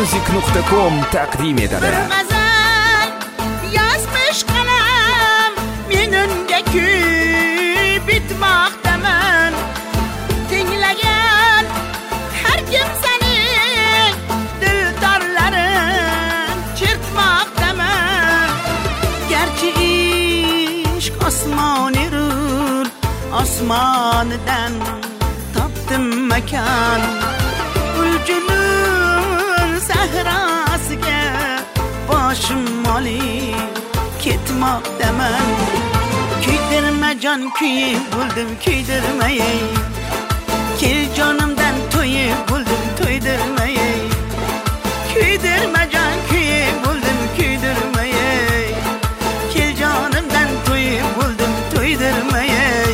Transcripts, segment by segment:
ziyomusic.com taqdim etadi. Bir g'azal yozmish qalam, men unga kuy bitmoqdaman. Tinglagan har kim sening dildorlarin chertmoqdaman. Garchi ishq osmon erur, osmonidan topdim makon. Gulcunun sahrasiga boshim olib ketmoqdaman. Kuydirma jon, kuyib bo'ldim, kuydirmay. Kel jonimdan to'yib bo'ldim, to'ydirmay. Kuydirma jon, kuyib bo'ldim, kuydirmay. Kel jonimdan to'yib bo'ldim, to'ydirmay.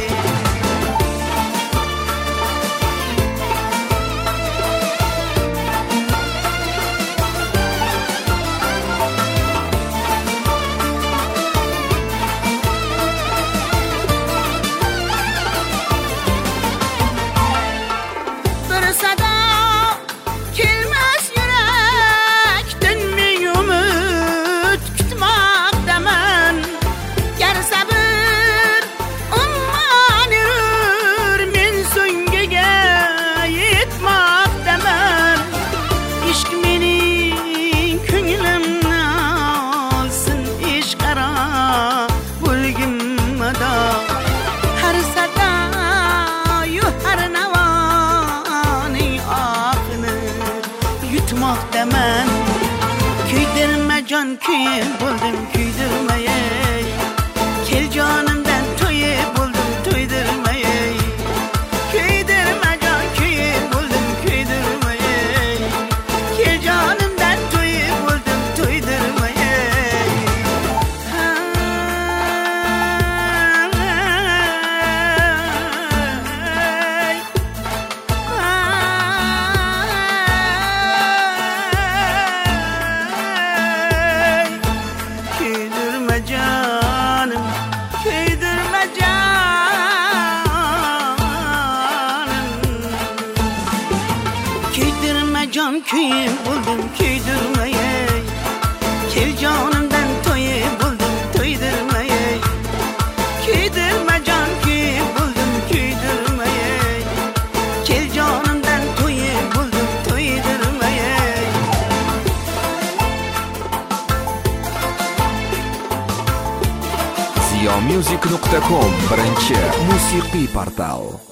Yutmoqdaman. Kuydirma jon, kuyib bo'ldim, kuydirmay. Kel jonimdan to'yib bo'ldim, to'ydirmay. Kuydirma jon, kuyib bo'ldim, kuydirmay. Kel jonimdan to'yib bo'ldim, to'ydirmay. Canım, kuydirma canım. Kuydirma jon, kuyib bo'ldim, kuydirmay. Kel jonimdan to'yib bo'ldim, to'ydirmay. Kuydirma jon, kuyib bo'ldim, kuydirmay. Kel jonimdan to'yib bo'ldim, to'ydirmay. ziyomusic.com birinchi musiqiy portal.